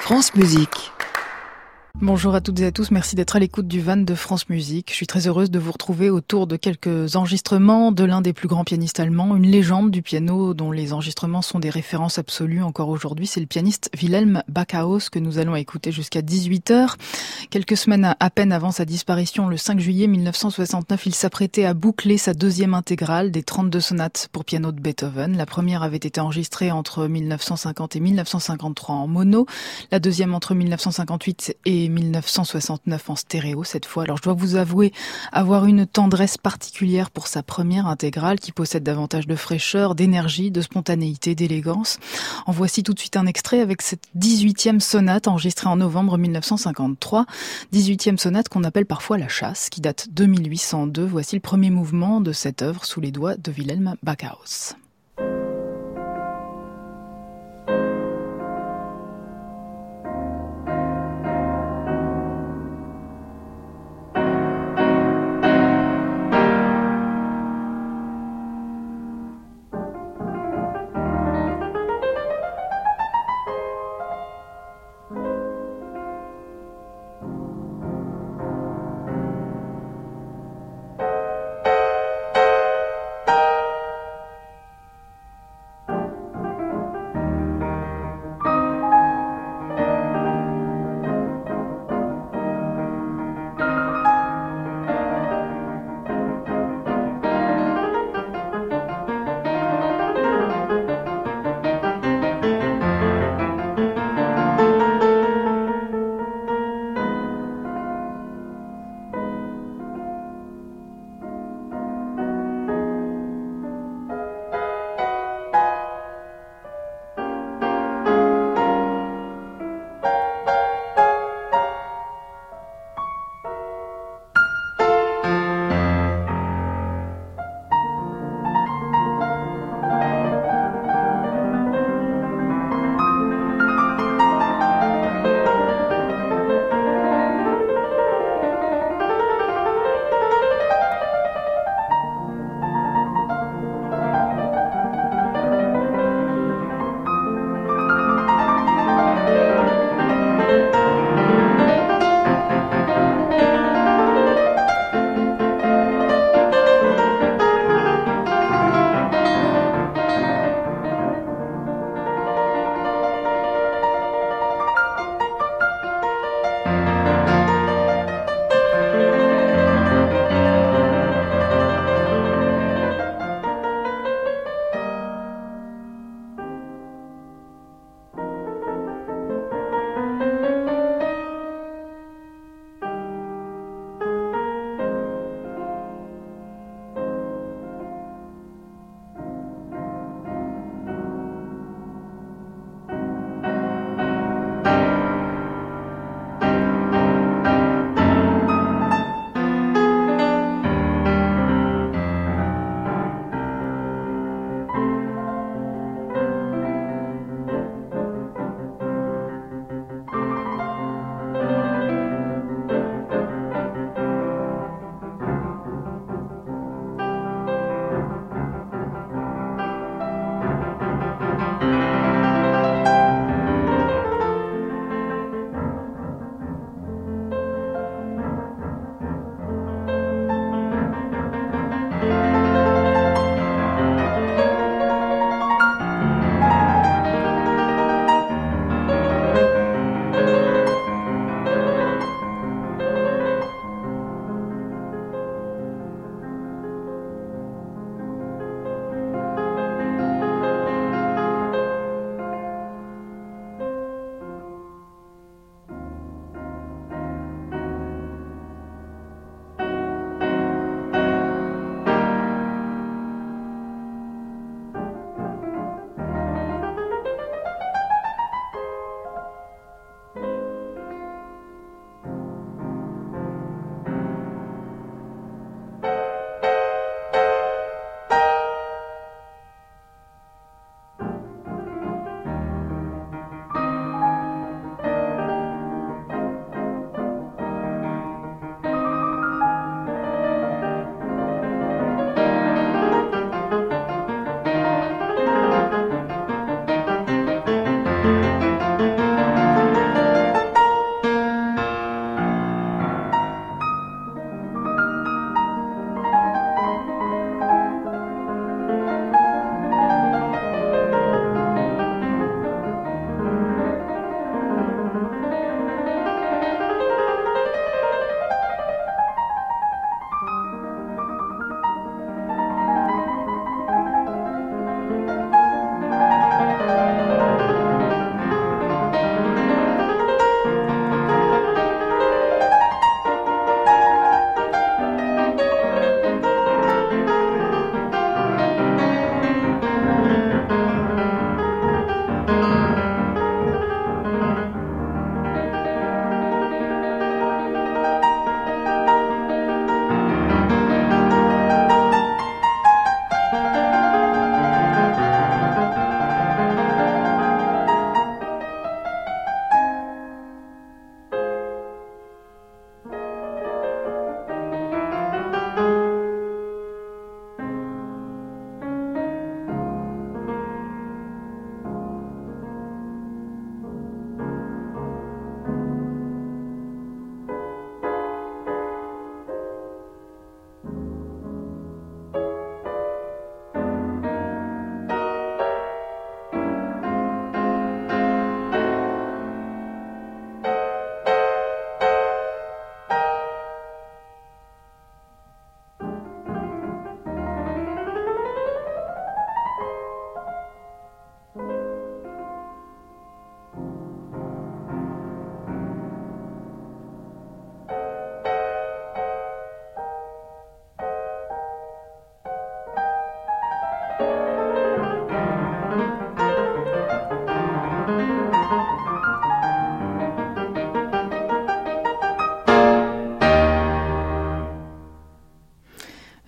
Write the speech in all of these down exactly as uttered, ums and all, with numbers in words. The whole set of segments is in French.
France Musique. Bonjour à toutes et à tous, merci d'être à l'écoute du Van de France Musique. Je suis très heureuse de vous retrouver autour de quelques enregistrements de l'un des plus grands pianistes allemands, une légende du piano dont les enregistrements sont des références absolues encore aujourd'hui. C'est le pianiste Wilhelm Backhaus que nous allons écouter jusqu'à dix-huit heures. Quelques semaines à peine avant sa disparition, le cinq juillet mille neuf cent soixante-neuf, il s'apprêtait à boucler sa deuxième intégrale des trente-deux sonates pour piano de Beethoven. La première avait été enregistrée entre mille neuf cent cinquante et mille neuf cent cinquante-trois en mono, la deuxième entre mille neuf cent cinquante-huit et mille neuf cent soixante-neuf en stéréo cette fois. Alors je dois vous avouer avoir une tendresse particulière pour sa première intégrale qui possède davantage de fraîcheur, d'énergie, de spontanéité, d'élégance. En voici tout de suite un extrait avec cette dix-huitième sonate enregistrée en novembre mille neuf cent cinquante-trois. dix-huitième sonate qu'on appelle parfois la chasse, qui date de mille huit cent deux. Voici le premier mouvement de cette œuvre sous les doigts de Wilhelm Backhaus.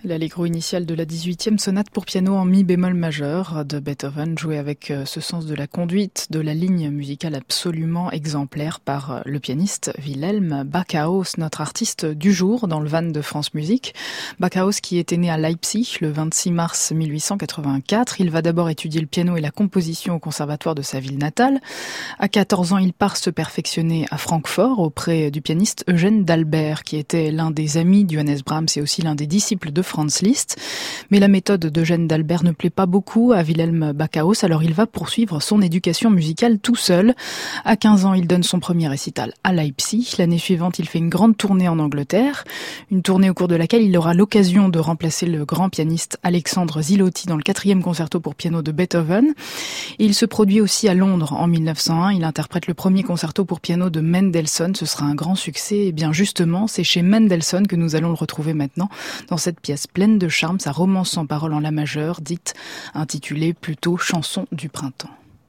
L'allegro initial de la dix-huitième sonate pour piano en mi bémol majeur de Beethoven, joué avec ce sens de la conduite de la ligne musicale absolument exemplaire par le pianiste Wilhelm Backhaus, notre artiste du jour dans le van de France Musique. Backhaus qui était né à Leipzig le vingt-six mars mille huit cent quatre-vingt-quatre. Il va d'abord étudier le piano et la composition au conservatoire de sa ville natale. À quatorze ans, il part se perfectionner à Francfort auprès du pianiste Eugène d'Albert, qui était l'un des amis de Johannes Brahms et aussi l'un des disciples de Franz Liszt. Mais la méthode d'Eugène d'Albert ne plaît pas beaucoup à Wilhelm Backhaus, alors il va poursuivre son éducation musicale tout seul. À quinze ans, il donne son premier récital à Leipzig. L'année suivante, il fait une grande tournée en Angleterre, une tournée au cours de laquelle il aura l'occasion de remplacer le grand pianiste Alexandre Zilotti dans le quatrième concerto pour piano de Beethoven. Et il se produit aussi à Londres en mille neuf cent un. Il interprète le premier concerto pour piano de Mendelssohn. Ce sera un grand succès. Et bien justement, c'est chez Mendelssohn que nous allons le retrouver maintenant dans cette pièce pleine de charme, sa romance sans parole en la majeure, dite intitulée plutôt Chanson du printemps.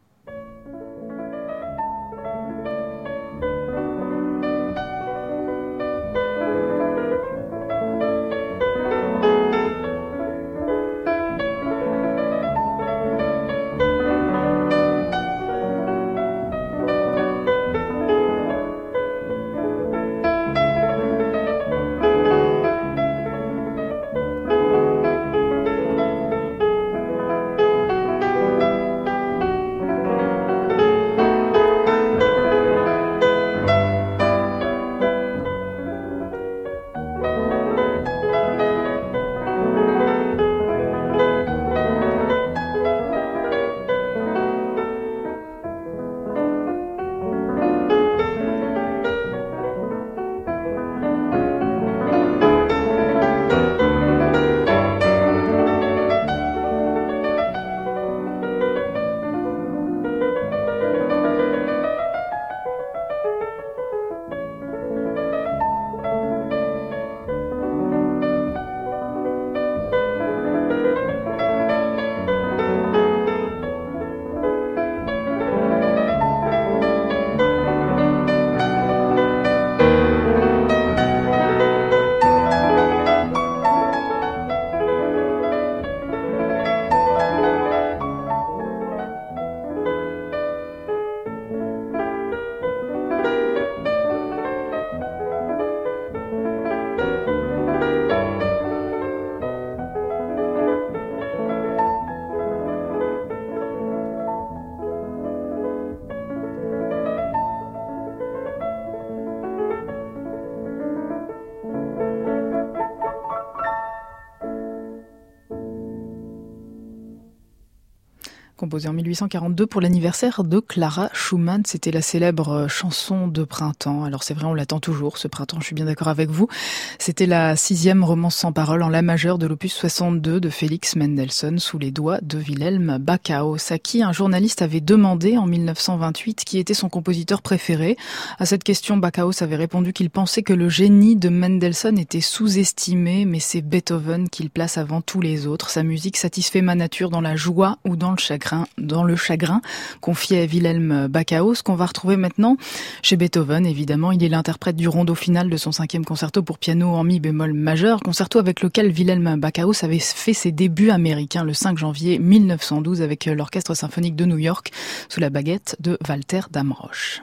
Composé en mille huit cent quarante-deux pour l'anniversaire de Clara Schumann. C'était la célèbre chanson de printemps. Alors c'est vrai, on l'attend toujours, ce printemps, je suis bien d'accord avec vous. C'était la sixième romance sans parole en la majeure de l'opus soixante-deux de Félix Mendelssohn sous les doigts de Wilhelm Backhaus, à qui un journaliste avait demandé en mille neuf cent vingt-huit qui était son compositeur préféré. À cette question, Backhaus avait répondu qu'il pensait que le génie de Mendelssohn était sous-estimé, mais c'est Beethoven qu'il place avant tous les autres. Sa musique satisfait ma nature dans la joie ou dans le chagrin. dans le chagrin, confiait Wilhelm Backhaus, qu'on va retrouver maintenant chez Beethoven. Évidemment, il est l'interprète du rondo final de son cinquième concerto pour piano en mi bémol majeur, concerto avec lequel Wilhelm Backhaus avait fait ses débuts américains le cinq janvier mille neuf cent douze avec l'Orchestre symphonique de New York sous la baguette de Walter Damrosch.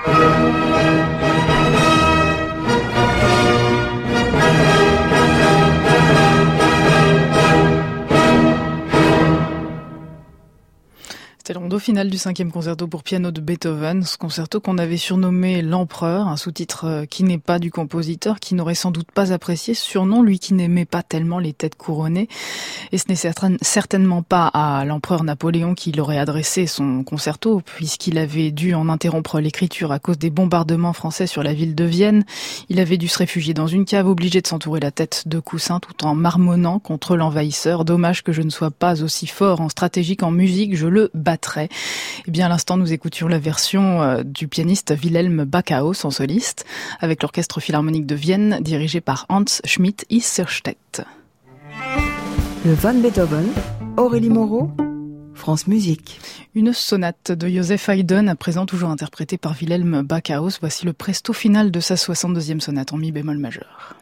C'était le rondo final du cinquième concerto pour piano de Beethoven, ce concerto qu'on avait surnommé l'Empereur, un sous-titre qui n'est pas du compositeur, qui n'aurait sans doute pas apprécié ce surnom, lui qui n'aimait pas tellement les têtes couronnées. Et ce n'est certain, certainement pas à l'empereur Napoléon qu'il aurait adressé son concerto, puisqu'il avait dû en interrompre l'écriture à cause des bombardements français sur la ville de Vienne. Il avait dû se réfugier dans une cave, obligé de s'entourer la tête de coussins tout en marmonnant contre l'envahisseur. Dommage que je ne sois pas aussi fort en stratégie qu'en musique, je le battrai. Eh bien, à l'instant, nous écoutions la version euh, du pianiste Wilhelm Backhaus en soliste, avec l'Orchestre Philharmonique de Vienne, dirigé par Hans Schmidt-Isserstedt. Le Van Beethoven, Aurélie Moreau, France Musique. Une sonate de Joseph Haydn, à présent toujours interprétée par Wilhelm Backhaus. Voici le presto final de sa soixante-deuxième sonate en mi bémol majeur.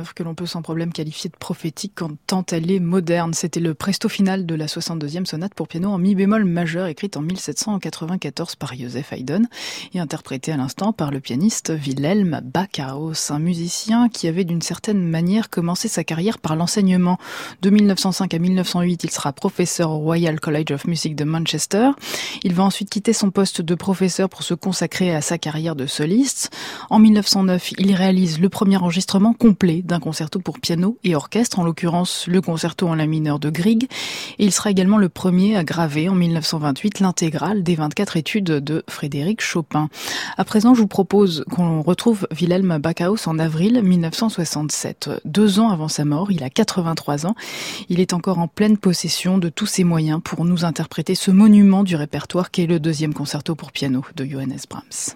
œuvre que l'on peut sans problème qualifier de prophétique tant elle est moderne. C'était le presto final de la soixante-deuxième sonate pour piano en mi bémol majeur, écrite en mille sept cent quatre-vingt-quatorze par Joseph Haydn et interprétée à l'instant par le pianiste Wilhelm Backhaus, un musicien qui avait d'une certaine manière commencé sa carrière par l'enseignement. De mille neuf cent cinq à mille neuf cent huit, il sera professeur au Royal College of Music de Manchester. Il va ensuite quitter son poste de professeur pour se consacrer à sa carrière de soliste. En mille neuf cent neuf, il réalise le premier enregistrement complet d'un concerto pour piano et orchestre, en l'occurrence le concerto en la mineure de Grieg. Et il sera également le premier à graver en mille neuf cent vingt-huit l'intégrale des vingt-quatre études de Frédéric Chopin. À présent, je vous propose qu'on retrouve Wilhelm Backhaus en avril mille neuf cent soixante-sept. Deux ans avant sa mort, il a quatre-vingt-trois ans. Il est encore en pleine possession de tous ses moyens pour nous interpréter ce monument du répertoire qu'est le deuxième concerto pour piano de Johannes Brahms.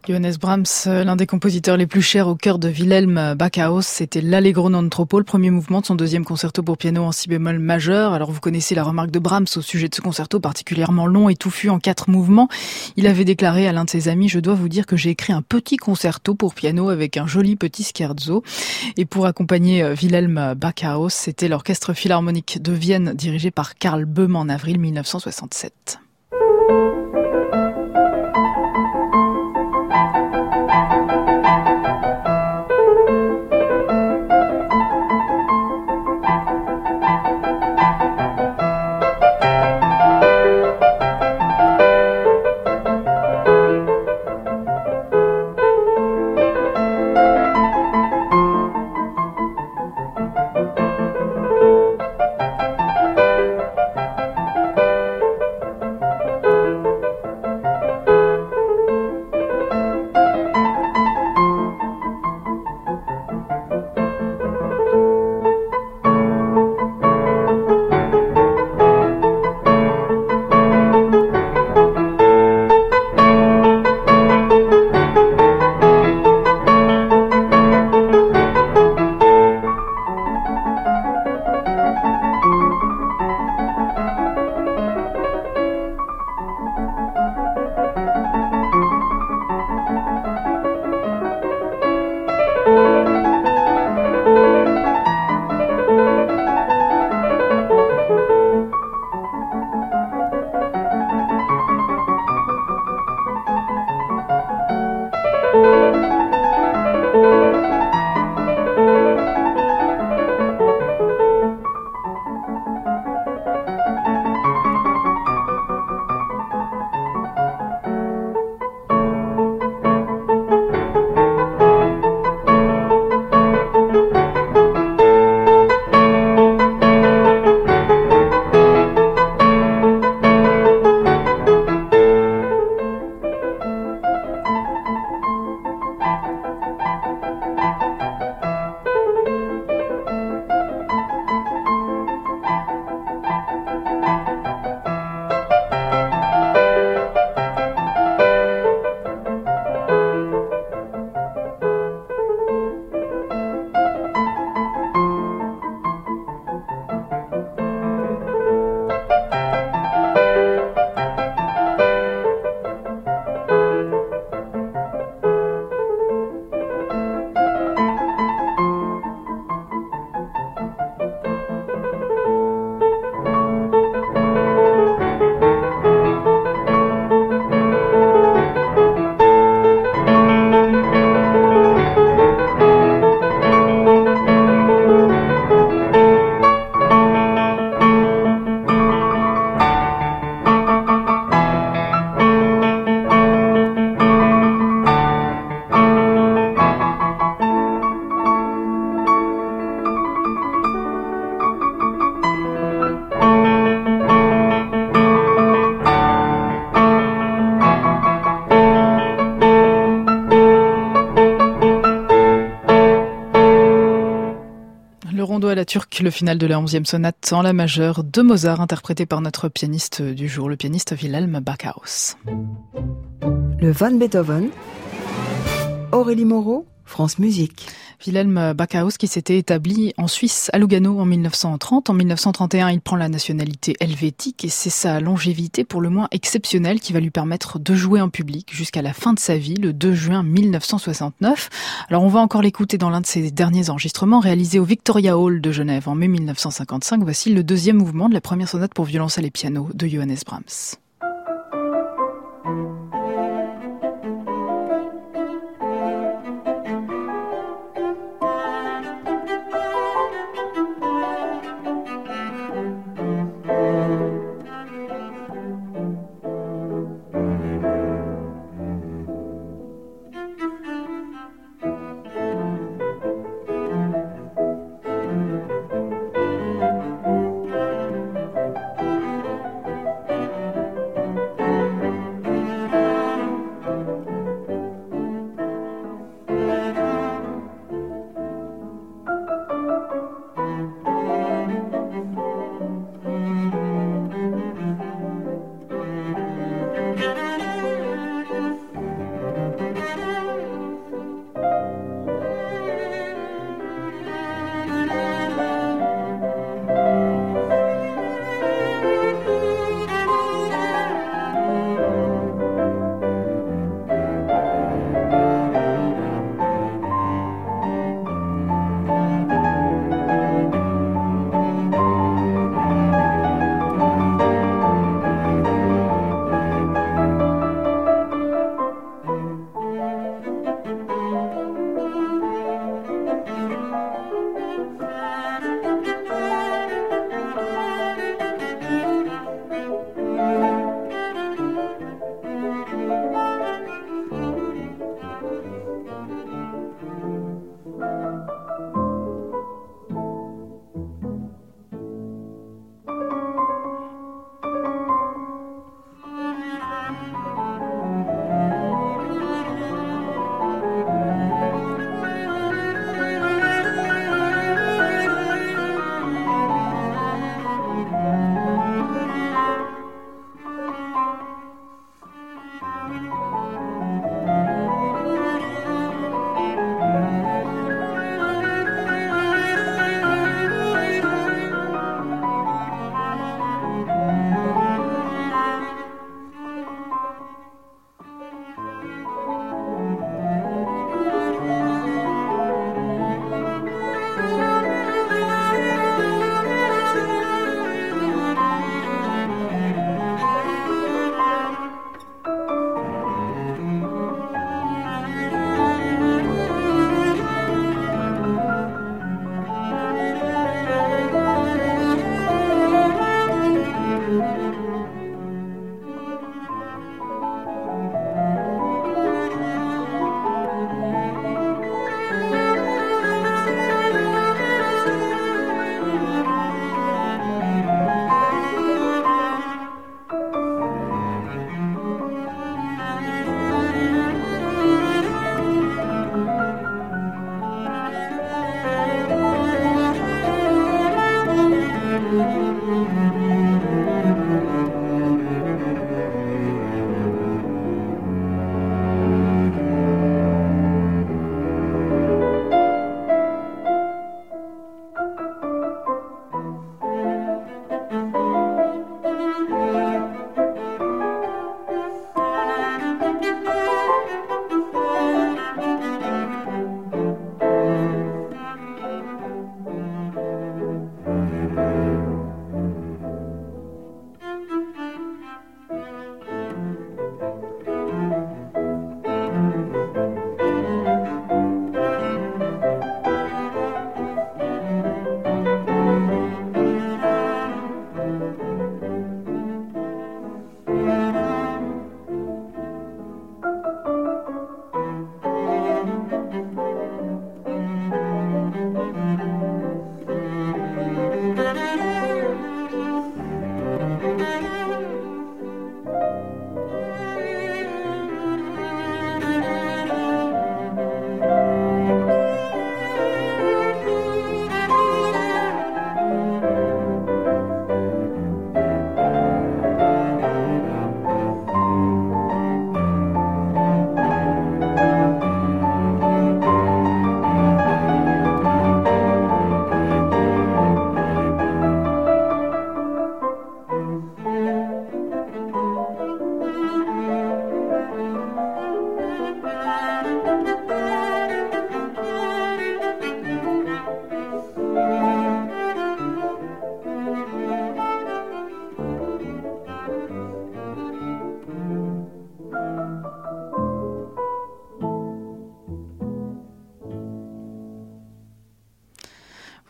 Johannes Brahms, l'un des compositeurs les plus chers au cœur de Wilhelm Backhaus, c'était l'Allegro non troppo, le premier mouvement de son deuxième concerto pour piano en si bémol majeur. Alors vous connaissez la remarque de Brahms au sujet de ce concerto particulièrement long et touffu en quatre mouvements. Il avait déclaré à l'un de ses amis: je dois vous dire que j'ai écrit un petit concerto pour piano avec un joli petit scherzo. Et pour accompagner Wilhelm Backhaus, c'était l'orchestre philharmonique de Vienne dirigé par Karl Böhm en avril mille neuf cent soixante-sept. À la turque, le final de la onzième sonate en la majeure de Mozart, interprété par notre pianiste du jour, le pianiste Wilhelm Backhaus. Le Van Beethoven, Aurélie Moreau, France Musique. Wilhelm Backhaus qui s'était établi en Suisse, à Lugano, en mille neuf cent trente. En mille neuf cent trente et un, il prend la nationalité helvétique et c'est sa longévité pour le moins exceptionnelle qui va lui permettre de jouer en public jusqu'à la fin de sa vie, le deux juin mille neuf cent soixante-neuf. Alors on va encore l'écouter dans l'un de ses derniers enregistrements réalisés au Victoria Hall de Genève en mai mille neuf cent cinquante-cinq. Voici le deuxième mouvement de la première sonate pour violoncelle et piano de Johannes Brahms.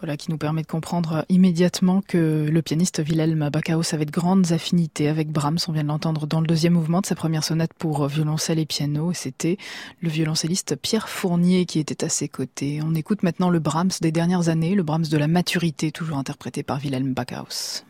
Voilà, qui nous permet de comprendre immédiatement que le pianiste Wilhelm Backhaus avait de grandes affinités avec Brahms. On vient de l'entendre dans le deuxième mouvement de sa première sonate pour violoncelle et piano. C'était le violoncelliste Pierre Fournier qui était à ses côtés. On écoute maintenant le Brahms des dernières années, le Brahms de la maturité, toujours interprété par Wilhelm Backhaus.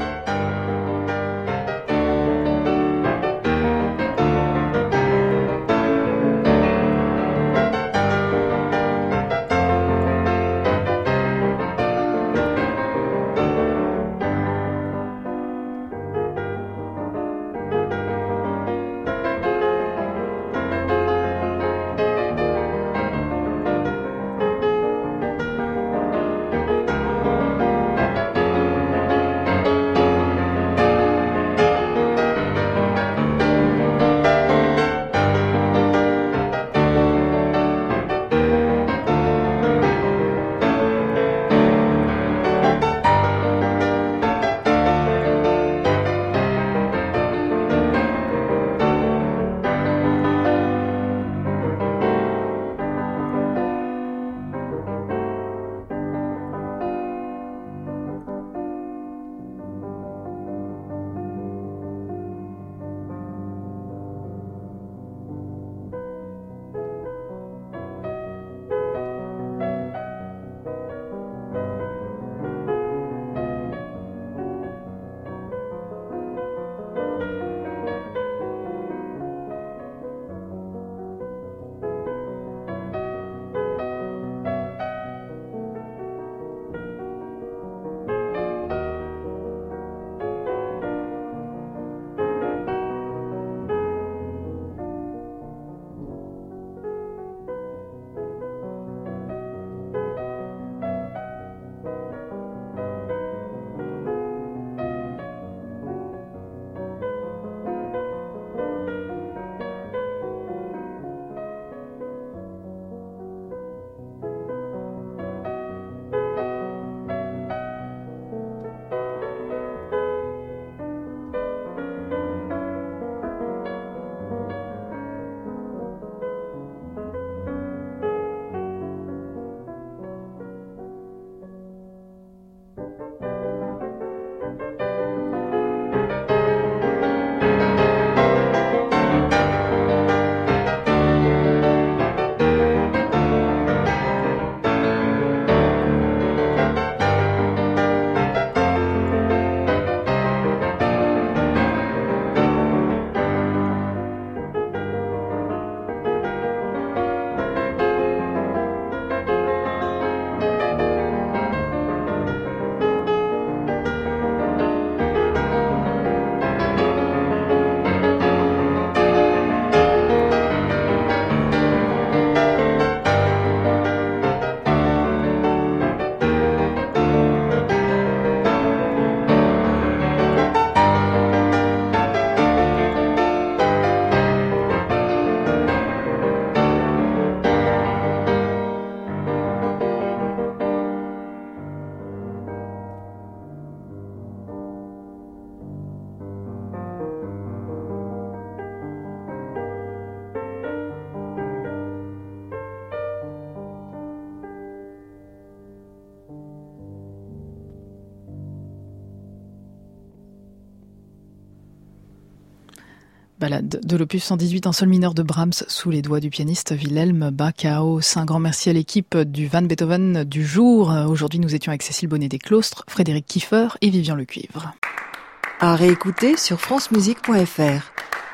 Balade de l'opus cent dix-huit en sol mineur de Brahms sous les doigts du pianiste Wilhelm Backhaus. Un grand merci à l'équipe du Van Beethoven du jour. Aujourd'hui, nous étions avec Cécile Bonnet des Clostres, Frédéric Kieffer et Vivian Lecuivre. À réécouter sur francemusique point f r.